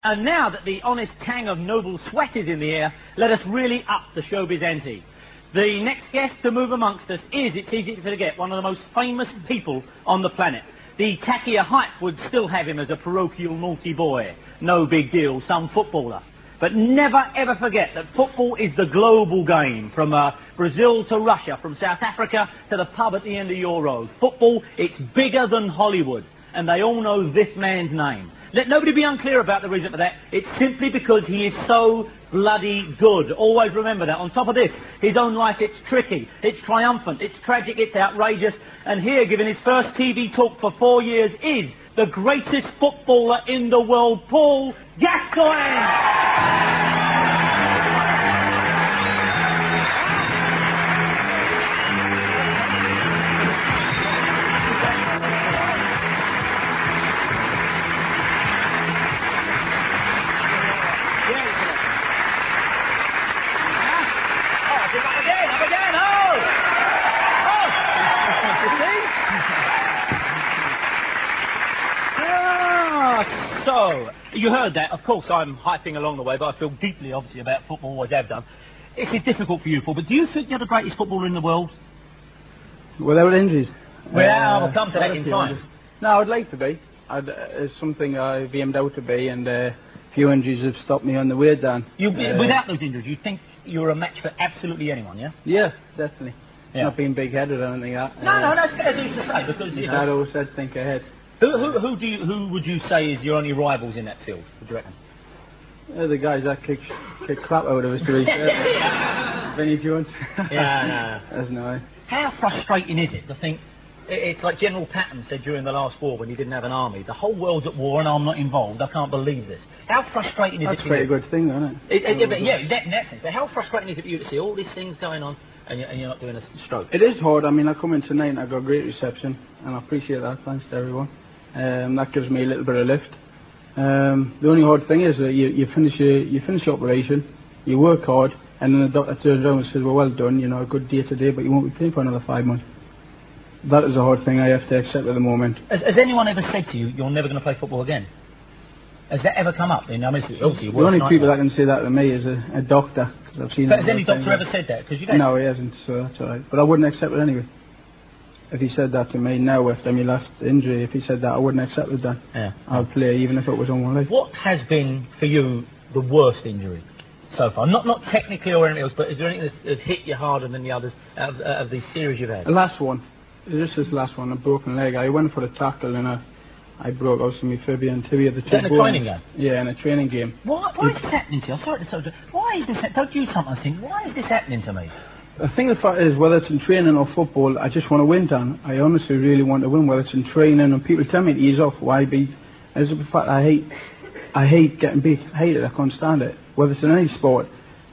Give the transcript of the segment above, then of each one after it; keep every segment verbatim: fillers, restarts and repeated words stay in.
And now that the honest tang of noble sweat is in the air, let us really up the showbiz ante. The next guest to move amongst us is, it's easy to forget, one of the most famous people on the planet. The tackier hype would still have him as a parochial naughty boy. No big deal, some footballer. But never ever forget that football is the global game, from uh, Brazil to Russia, from South Africa to the pub at the end of your road. Football, it's bigger than Hollywood, and they all know this man's name. Let nobody be unclear about the reason for that. It's simply because he is so bloody good. Always remember that. On top of this, his own life, it's tricky, it's triumphant, it's tragic, it's outrageous. And here, giving his first T V talk for four years, is the greatest footballer in the world, Paul Gascoigne! So, you heard that. Of course, I'm hyping along the way, but I feel deeply, obviously, about football, always have done. It is difficult for you, Paul, but do you think you're the greatest footballer in the world? Without injuries? Well, uh, we'll come to that in time. Injuries. No, I'd like to be. I'd, uh, it's something I've aimed out to be, and uh, a few injuries have stopped me on the way down. You, uh, without those injuries, you think you're a match for absolutely anyone, yeah? Yeah, definitely. Yeah. Not being big-headed or anything like that. No, uh, no, that's fair to say, because, you know... Dad always said, think ahead. Who, who, who, do you, who would you say is your only rivals in that field, would you reckon? Uh, the guys that kick, kick crap out of us, to be fair. Vinnie Jones. Yeah, no. That's no way. How frustrating is it to think... It's like General Patton said during the last war when he didn't have an army. The whole world's at war and I'm not involved. I can't believe this. How frustrating is That's it to pretty you? good thing, isn't it? it, it, it yeah, that, in that sense. But how frustrating is it for you to see all these things going on and you're, and you're not doing a stroke? It is hard. I mean, I come in tonight and I got a great reception, and I appreciate that. Thanks to everyone. Um, that gives me a little bit of lift. Um, the only hard thing is that you, you finish your you finish your operation, you work hard, and then the doctor turns around and says, "Well, well done. You know, a good day today, but you won't be playing for another five months." That is a hard thing I have to accept at the moment. Has, has anyone ever said to you, "You're never going to play football again"? Has that ever come up? I mean, obviously, obviously the only people that can say that to me is a, a doctor. Cause I've seen. But has any doctor ever said that? Because you don't. No, he hasn't. So that's all right. But I wouldn't accept it anyway. If he said that to me now after my last injury, if he said that, I wouldn't accept it then. Yeah. I'd play even if it was on one leg. What has been, for you, the worst injury so far? Not not technically or anything else, but is there anything that's, that's hit you harder than the others out of, out of these series you've had? The last one. This is the last one, a broken leg. I went for a tackle and I, I broke out some fibula and tibia. The two in a bones. training game? Yeah, in a training game. Why, why is this happening to you? I'm sorry to say, why is this, don't you sometimes think, why is this happening to me? The thing of the fact is, whether it's in training or football, I just want to win, Dan. I honestly really want to win, whether it's in training and people tell me to ease off, why beat? As a fact, I hate, I hate getting beat. I hate it, I can't stand it. Whether it's in any sport.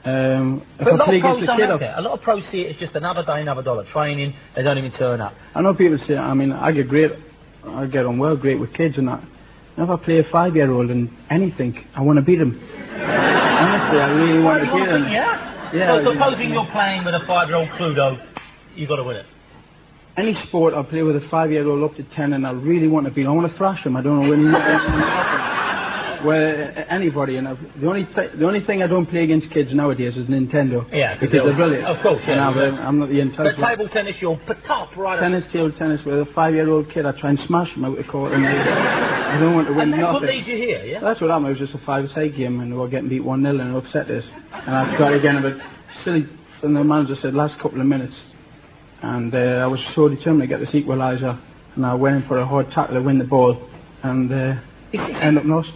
Um, if but I a lot play of pros against don't a kid, have that. A lot of pros see it as just another day, another dollar. Training, they don't even turn up. I know people say, I mean, I get great, I get on well, great with kids and that. And if I play a five-year-old in anything, I want to beat him. Honestly, I really want to beat him. Yeah? Yeah, so supposing you're playing with a five-year-old Cluedo, you've got to win it. Any sport, I'll play with a five-year-old up to ten, and I really want to beat him. I want to thrash him. I don't know when. Where anybody, and the only th the only thing I don't play against kids nowadays is Nintendo. Yeah, because they're brilliant. Of course, yeah. And I'm, I'm not the intelligent. But table tennis, you're top right. Tennis, table tennis, with a five-year-old kid, I try and smash him out the court, and I, I don't want to win and that's nothing. what leads you here, yeah. That's what happened. It was just a five-side game, and we were getting beat one nil, and it upset us. And I started again a bit silly. And the manager said, "Last couple of minutes," and uh, I was so determined to get this equaliser, and I went in for a hard tackle to win the ball, and uh, ended up lost.